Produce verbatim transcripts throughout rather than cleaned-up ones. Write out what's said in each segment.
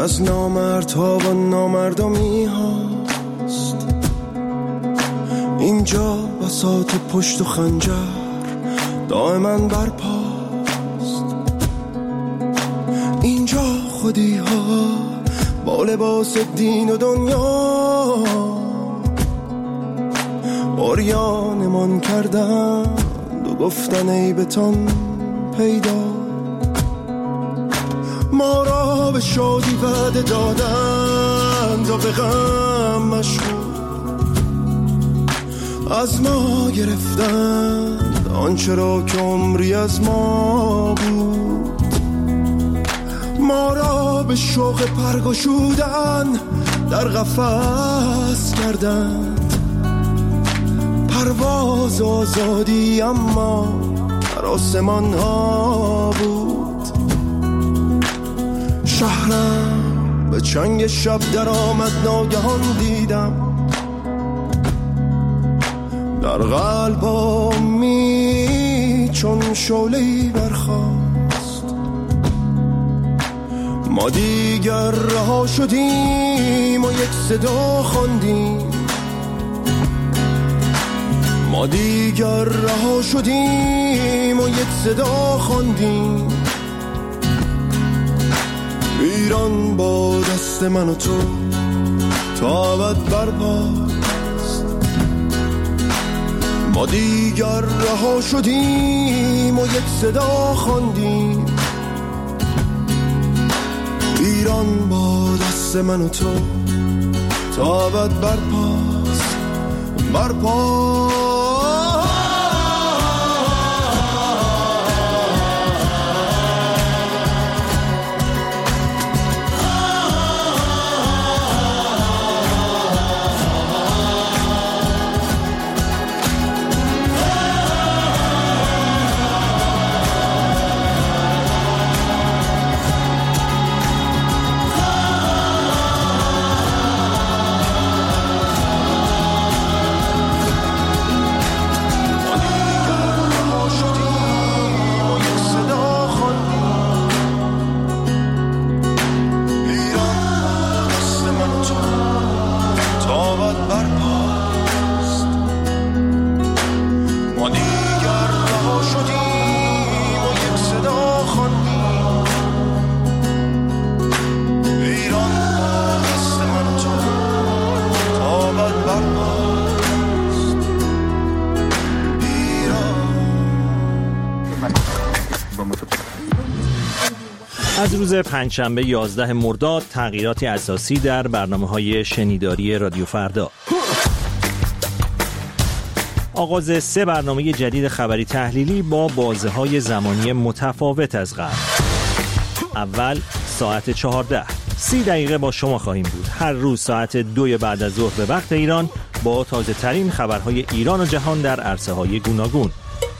از نامردها و نامردمی هاست. اینجا بساط پشت و خنجر دائما برپاست. اینجا خودی ها با لباس دین و دنیا عریانمان کردند و گفتن عیبتان پیدا. ما را به شادی وعده دادند و به غم مشغول، از ما گرفتند آنچه را که عمری از ما بود. ما را به شوق پرگشودن در قفس کردند، پرواز آزادی اما در آسمان ها بود. شهرم به چنگ شب در آمد، ناگهان دیدم در قلبمی چون شعله‌ای برخاست. ما دیگر رها شدیم و یک صدا خواندیم، ما دیگر رها شدیم و یک صدا خواندیم. ایران با دست من و تو تا ابد برپاست. ما دیگر رها شدیم و یک صدا خواندیم. ایران با دست من و تو تا ابد برپاست، برپاست. از روز پنجشنبه یازده مرداد تغییراتی اساسی در برنامه‌های شنیداری رادیو فردا. آغاز سه برنامه جدید خبری تحلیلی با بازه‌های زمانی متفاوت از قبل. اول ساعت چهارده، سی دقیقه با شما خواهیم بود. هر روز ساعت دوی بعد از ظهر به وقت ایران با تازه ترین خبرهای ایران و جهان در عرصه‌های گوناگون.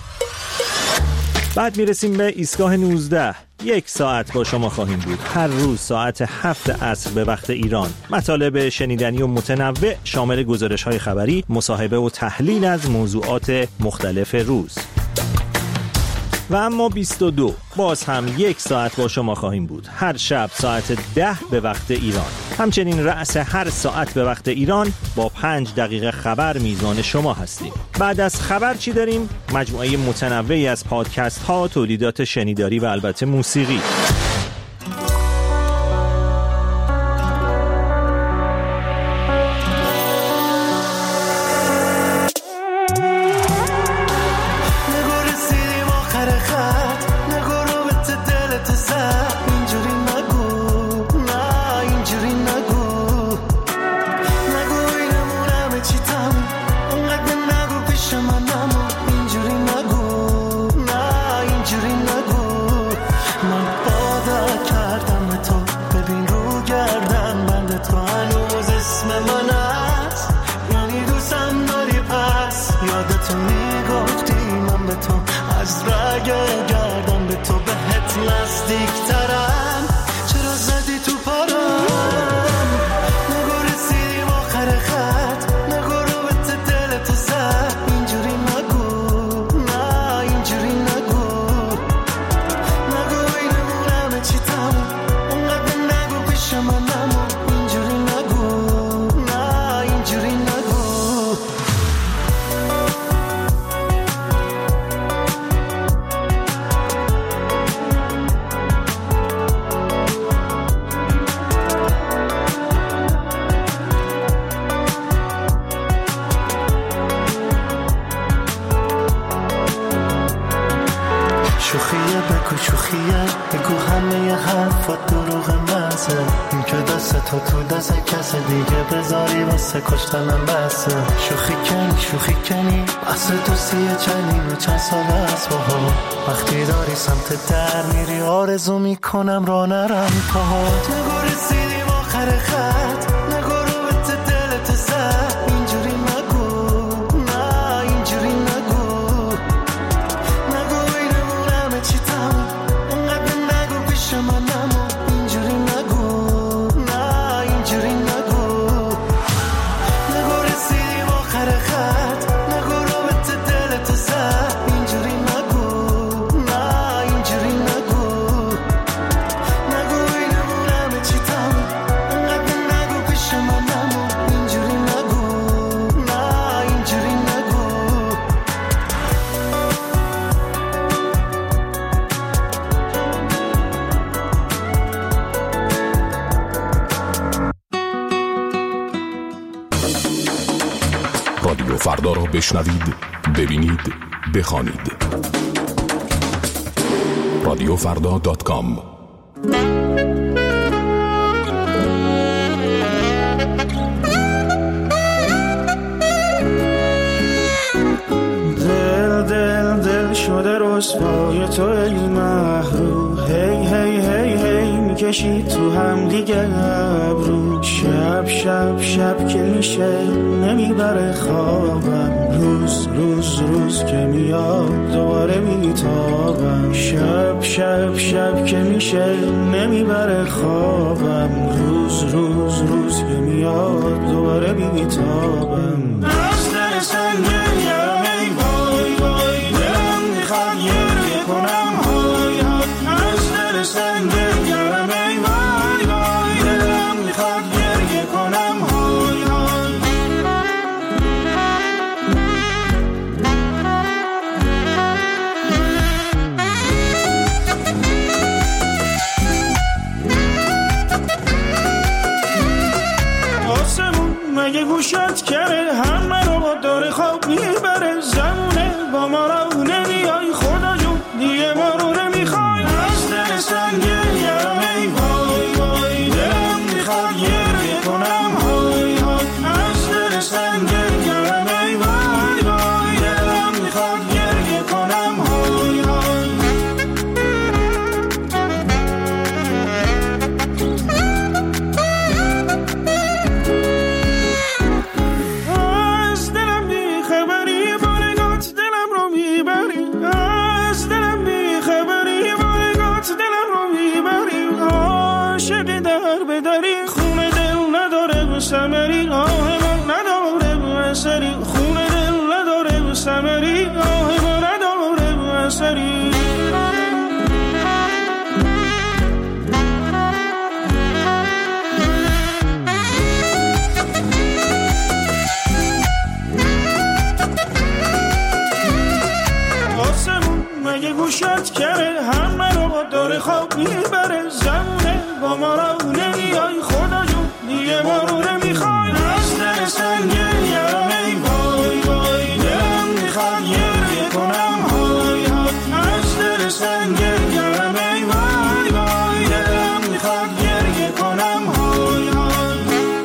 بعد میرسیم به ایستگاه نوزده، یک ساعت با شما خواهیم بود. هر روز ساعت هفت عصر به وقت ایران. مطالب شنیدنی و متنوع شامل گزارش‌های خبری، مصاحبه و تحلیل از موضوعات مختلف روز. و اما بیست و دو، باز هم یک ساعت با شما خواهیم بود. هر شب ساعت ده به وقت ایران. همچنین رأس هر ساعت به وقت ایران با پنج دقیقه خبر میزان شما هستیم. بعد از خبر چی داریم؟ مجموعه متنوعی از پادکست ها، تولیدات شنیداری و البته موسیقی. Shaman شوخیه بگو شوخیه بگو همه حرفات دروغ مزه این که دست تو تو دست کس دیگه بذاری واسه کشتنم بسه شوخی کنی شوخی کنی بس دوستیه چنی و چند سال از باها وقتی داری سمت در میری آرزو میکنم را نرم پاهات نگو رسیدیم آخر خط نگو رو به دلت زد اینجوری نگو نه اینجوری نگو نگو اینمون همه چی تموم انقدر نگو پیش من نمون اینجوری نگو نه اینجوری نگو نگو رسیدیم آخر خط نگو رو به دلت زد اینجوری نگو نه اینجوری نگو نگو اینمون همه چی تموم انقدر نگو پیش من نمون اینجوری نگو نه اینجوری نگو رادیو فردا را بشنوید، ببینید، بخوانید. رادیو فردا دات کام. دل دل دل شده رسوای تو ای محروم هی هی هی هی میکشی تو هم دیگه ابرو شب شب شب که میشه نمیبره خوابم روز روز روز که میاد دوباره میتابم شب شب شب که میشه نمیبره خوابم روز روز روز که میاد دوباره میتابم از دل سنگه یارم ای وای وای دلم میخواد گریه کنم های های از دل سنگه یارم ای وای وای دلم میخواد گریه کنم های های آسمون مگه گوشت کرده همه رو با داره خواب میبره زمونه با ما رو نمیای خدا جون دیگه ما رو نمیخوای از دل سنگه یارم ای وای وای دلم میخواد گریه کنم های های از دل سنگه یارم ای وای وای دلم میخواد گریه کنم های های از دلم بیخبری بارگات دلم رو میبری از دلم بیخبری بارگات دلم رو میبری عاشقی در بدری خونه دل نداره به ثمری آه ما نداره به اثری خونه دل نداره به ثمری آه ما نداره به اثری آسمون مگه گوشت کرده همه رو با داره خواب میبره زمونه با ما رو نمیای خدا جون دیگه ما رو نمیخوای از دل سنگه یارم ای وای وای دلم میخواد گریه کنم های های از دل سنگه یارم ای وای وای دلم میخواد گریه کنم های های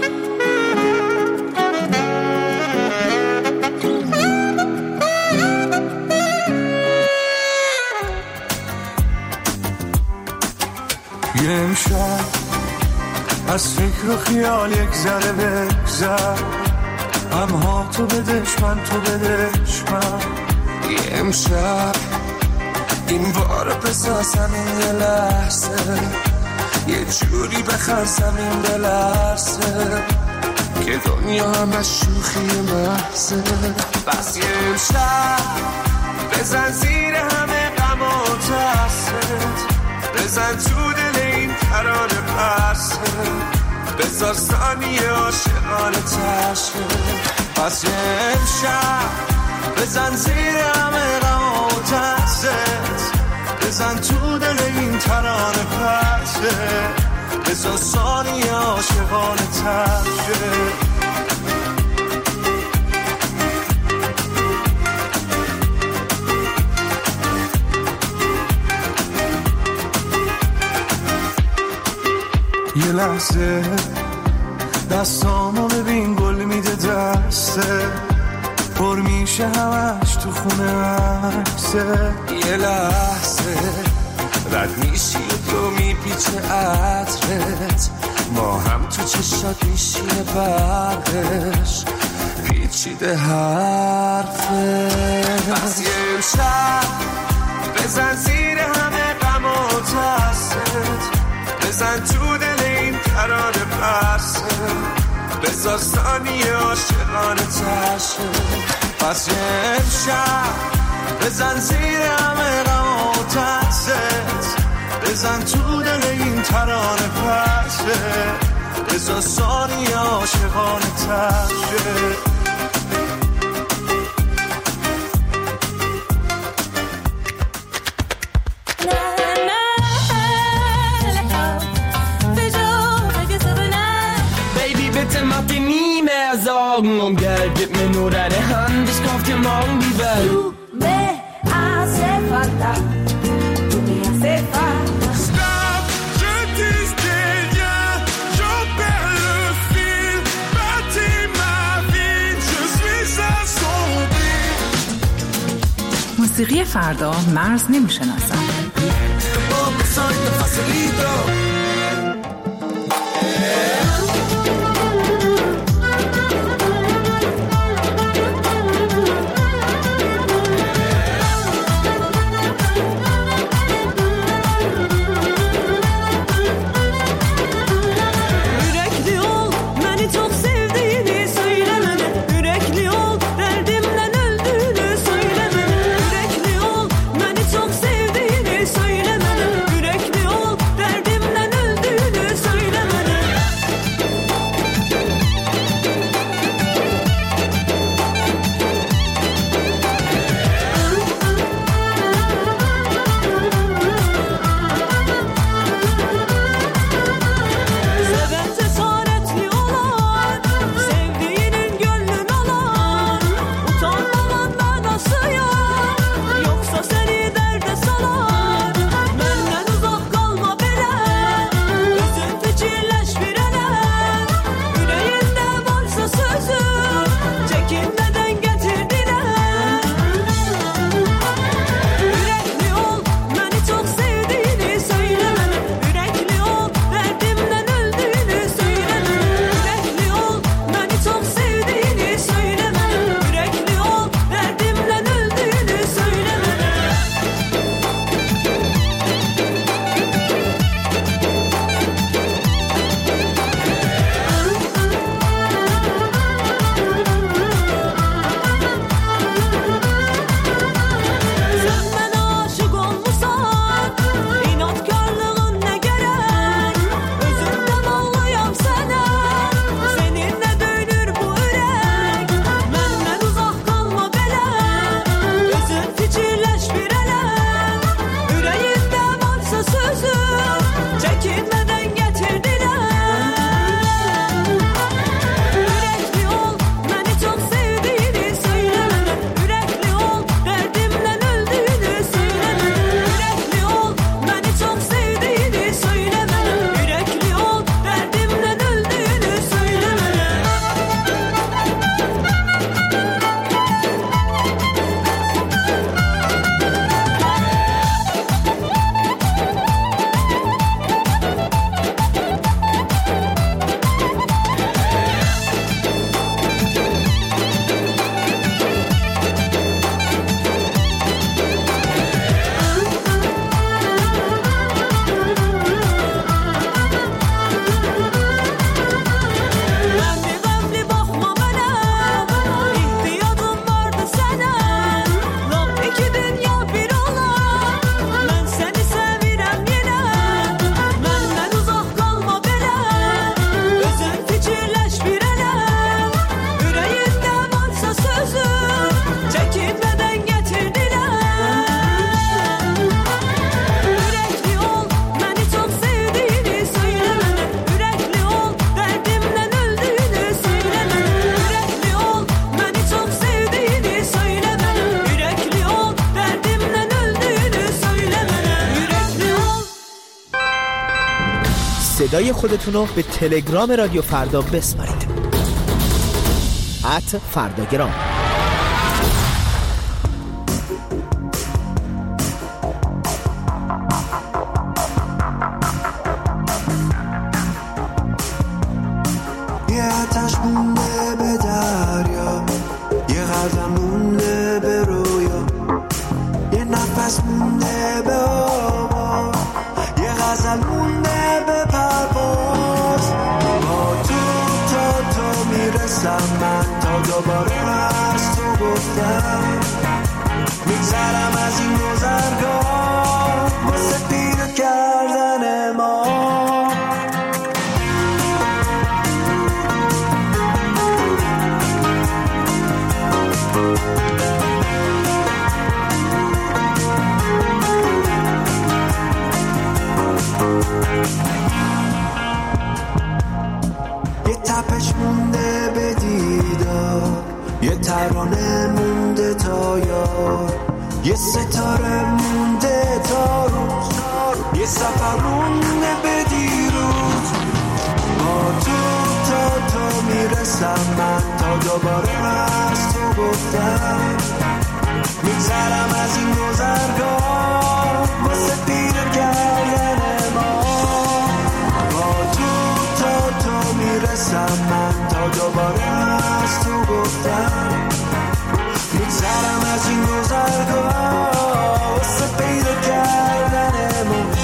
یه امشب از فکر و خیال یک ذره بگذر همها تو بدش من تو بدش من یه امشب این بار بسازم این یه لحظه یه جوری بخرسم این بلرسه که دنیا هم از شوخی محضه بس یه امشب بزن زیر همه غم و ترست بزن تو دل این ترانه پرسه بذار ثانیه عاشقانه تشه پس یه امشب بزن زیر همه غم و ترست بزن تو دل این ترانه پرسه بذار ثانیه عاشقانه تشه یه لحظه دستامو ببین گل میده دسته پر میشه همش تو خونه عکسه یه لحظه رد میشی و تو میپیچه عطرت ما هم تو چشات میشینه برقش پیچیده حرفه بس یه امشب بزن زیر همه غم و ترست بزن تو دل این ترانه پرسه بزار ثانیه عاشقانه تشه پس یه امشب بزن زیر همه غم و ترست بزن تو دل این ترانه پرسه بزار ثانیه عاشقانه تشه Sorgen um Geld, gib mir nur deine Hand, ich kauf dir morgen die Welt. Tu me hace falta, tu me hace falta. Stop, je dis des liens, j'en perds le fil. Bâtis ma vie, je suis assombri. موسیقی فردا مرز نمیشناسد. Yürekli ol, صدای خودتون رو به تلگرام رادیو فردا بسپارید. ات فرداگرام. یه آتش مونده به دریا، یه غزل مونده به رویا، یه نفس مونده به آوا، یه غزل مونده به پرواز. با تو تا تو میرسم من، تا دوباره از تو گفتم میگذرم از این گذرگاه واسه پیدا کردن ما. یه تپش مونده به دیدار، یه ترانه مونده تا یار، یه ستاره مونده تا روز، یه سفر مونده به دیروز. با تو تا تو میرسم من، تا دوباره از تو گفتم میگذرم از این گذرگاه واسه پیدا کردن ما. با تو تا تو میرسم من، تا دوباره از تو گفتم میگذرم از این گذرگاه واسه پیدا کردن ما.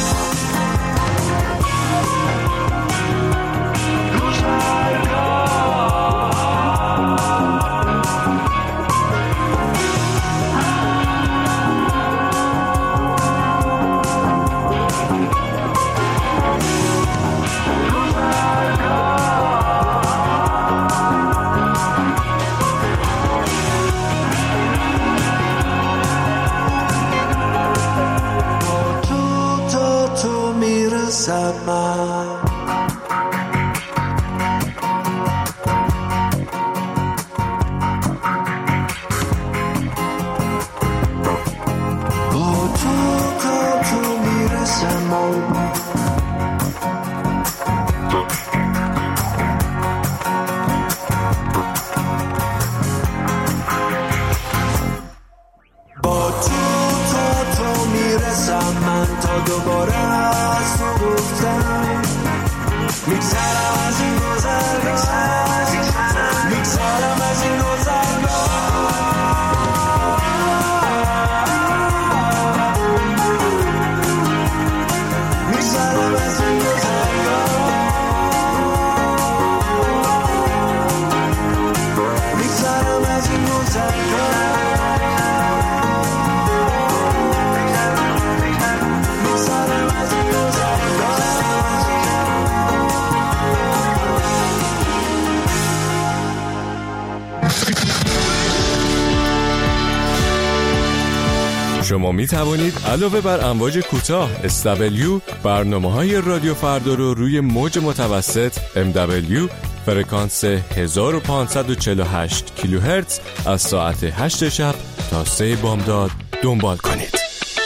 شما می توانید علاوه بر امواج کوتاه اس دبلیو برنامه‌های رادیو فردا رو روی موج متوسط ام دبلیو فرکانس هزار و پانصد و چهل و هشت کیلوهرتز از ساعت هشت شب تا سه بامداد دنبال کنید.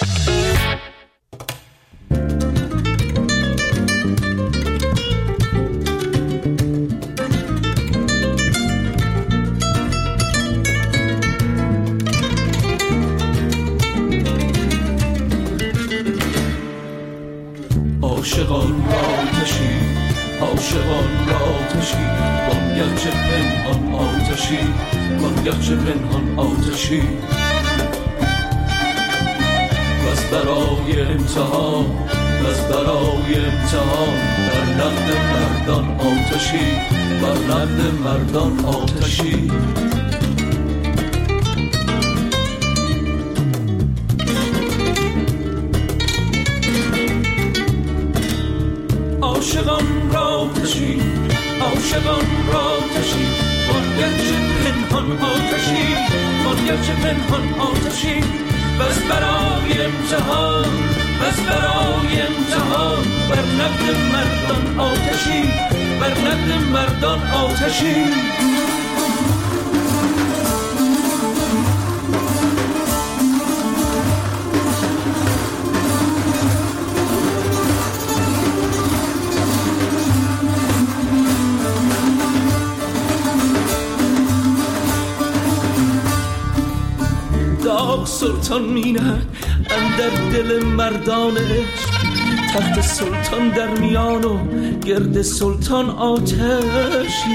عاشقان آتشی، عاشقان آتشی، وانگرچه پنهان آتشی، وانگرچه پنهان آتشی. بس برای امتحان، بس برای امتحان، بر نقد مردان آتشی، بر نقد مردان آتشی. عاشقان را تشی، عاشقان را تشی، وانگرچه پنهان آتشی، وانگرچه پنهان آتشی. بس برای امتحان، بس برای امتحان، بر نقد مردان آتشی، بر نقد مردان آتشی. سلطان میند اندر دل مردانش، تخت سلطان در میان و گرد سلطان آتشی.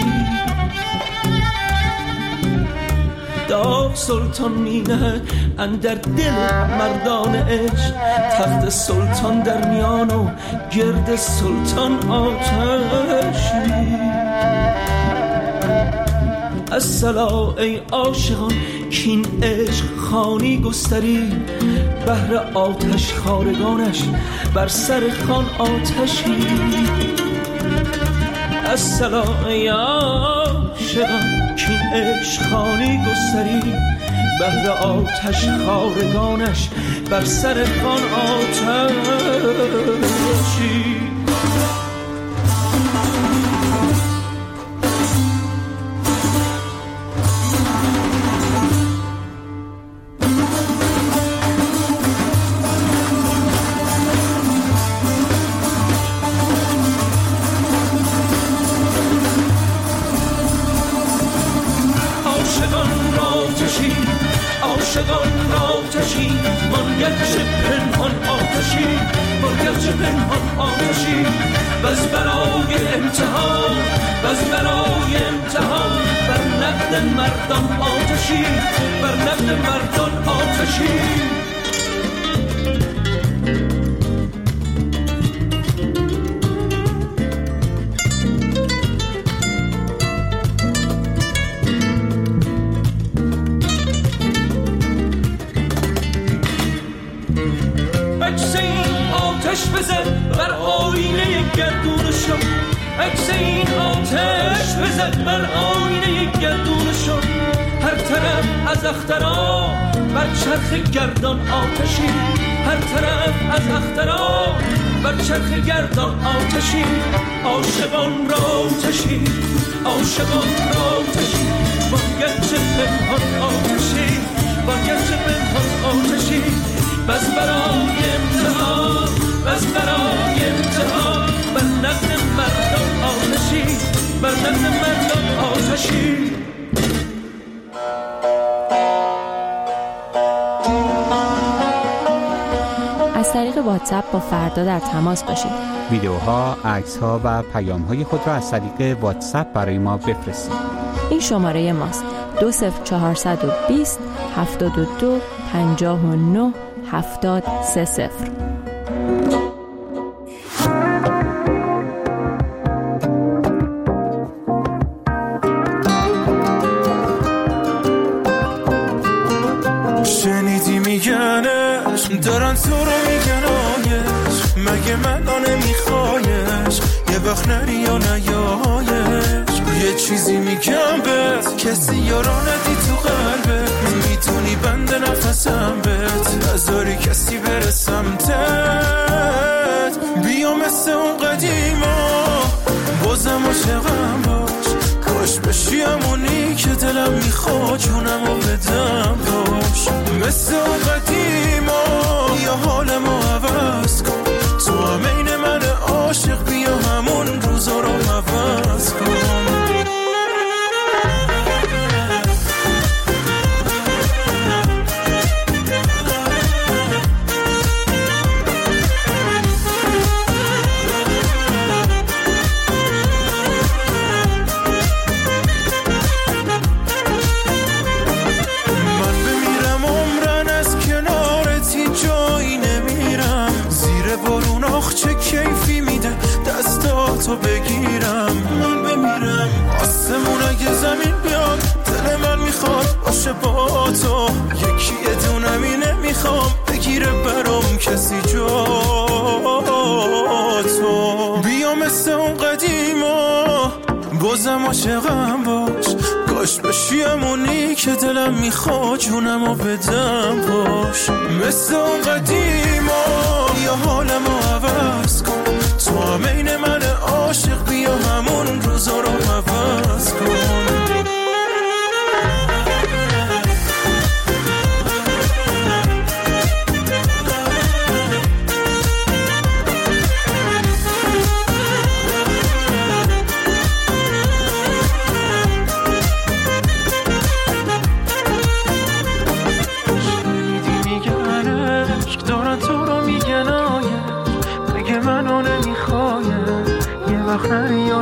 داغ سلطان مینه اندر دل مردان عشق، تخت سلطان در میان و گرد سلطان آتشی. الصلا ای عاشقان کین عشق خانی گستری، بهر آتش خارگانش بر سر خان آتشی. الصلا ای عاشقان کین عشق خانی گستری، بهر آتش خارگانش بر سر خان آتشی. عاشقان آتشی منگرچه پنهان آتشی منگرچه پنهان آتشی بس برای امتحان بس برای امتحان بر نقد مردان آتشی بر نقد مردان آتشی. بزن بر آینه گردونشون، عکس این آتش بزن بر آینه گردونشون. هر طرف از اخترا بر چرخ گردان آتشی، هر طرف از اخترا بر چرخ گردان آتشی. عاشقان را آتشی عاشقان را آتشی باگرچه پنهان آتشی باگرچه پنهان آتشی. بس برای امتحان بس برای امتحان بر نقد مردان آتشی بر نقد مردان آتشی. از طریق واتساپ با فردا در تماس باشید. ویدیوها، عکس‌ها و پیام‌های خود را از طریق واتساپ برای ما بفرستید. این شماره ماست: دو صفر چهارصد و بیست هفتاد و دو پنجاه و نه هفتاد سه صفر. شنیدی میگنش دارن تو رو میگنایش، مگه من آنه میخوایش یه وقت نری یا نیایش. یه چیزی میگم بهت کسی یارو ندی تو قلبت، میتونی بند نفسم بهت نذاری کسی بره سمتت. بیا مثل اون قدیما بازم عاشقم باش، کاش بشی همونی که دلم میخواد جونمو بدم باش. مثل اون قدیما یا حالمو عوض کن، تو هم این من عاشق بیا همون روزا رو عوض کن. تو بگیرم من بمیرم آسمون اگه زمین بیاد دل من میخواد باشه با تو، یکی یه دونه می نمیخوام بگیره برام کسی جا تو. بیا مثل اون قدیما بازم عاشقم باش، کاش بشی همونی که دلم میخواد جونمو بدم باش. مثل اون قدیما یا حالمو عوض کن، تو هم این من عاشق بیا همون روزا رو عوض کن.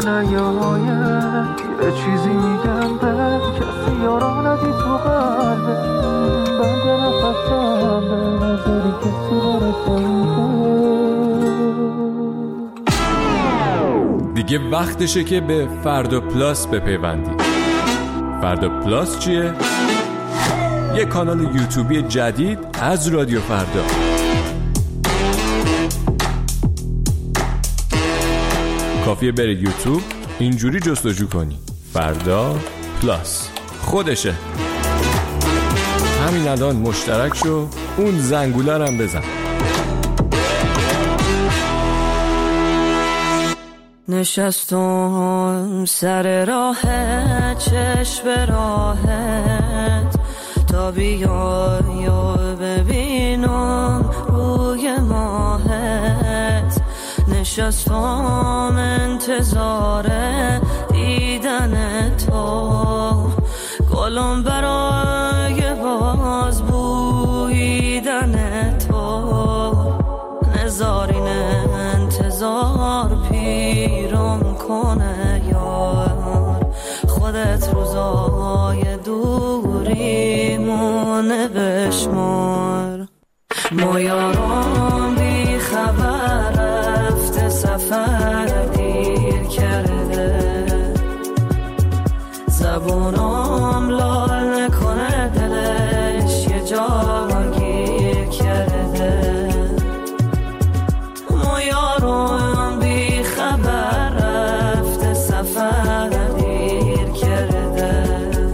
نیاید یه چیزی میگم به کسی یارا ندی تو قلبه بند نفسم به نظری کسی برسه دیگه وقتشه که به فردا پلاس بپیوندی. فردا پلاس چیه؟ یه کانال یوتیوبی جدید از رادیو فردا. کافیه بری یوتیوب اینجوری جستجو کنی فردا پلاس، خودشه. همین الان مشترک شو، اون زنگوله هم بزن. نشستم سر راهت چشم راهت تا بیای و ببینم روی ماهت نشستم انتظار دیدن تو گلم برای باز بویدن تو نزارین انتظار پیرم کنه یار خودت روزای دوریمونه بشمار ما یارم بی خبر رفته سفر دیر کرده زبونم لال نکنه دلش یه جا گیر کرده ما یارم بی خبر رفته سفر دیر کرده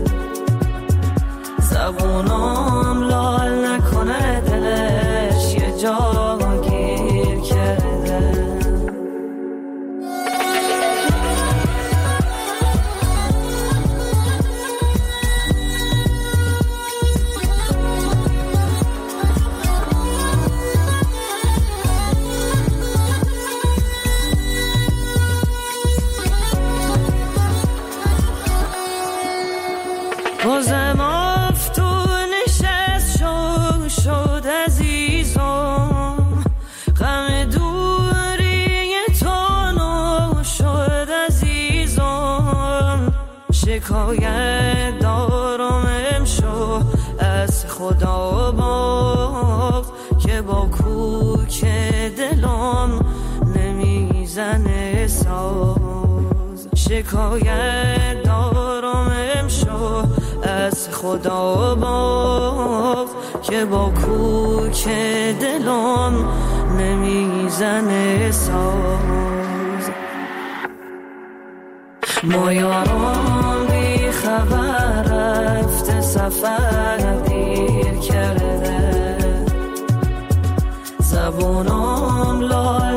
زبونم لال نکنه دلش یه جا گیر کرده بازم افتو نشست شد شد عزیزم غم دوری تو نو شد عزیزم شکایت دارم امشو از خدا باز که با کوک دلم نمیزنه ساز شکایت دارم امشو از خدا باز که با کوک دلم نمیزنه ساز ما یارم بی خبر رفته سفر دیر کرده زبونم لال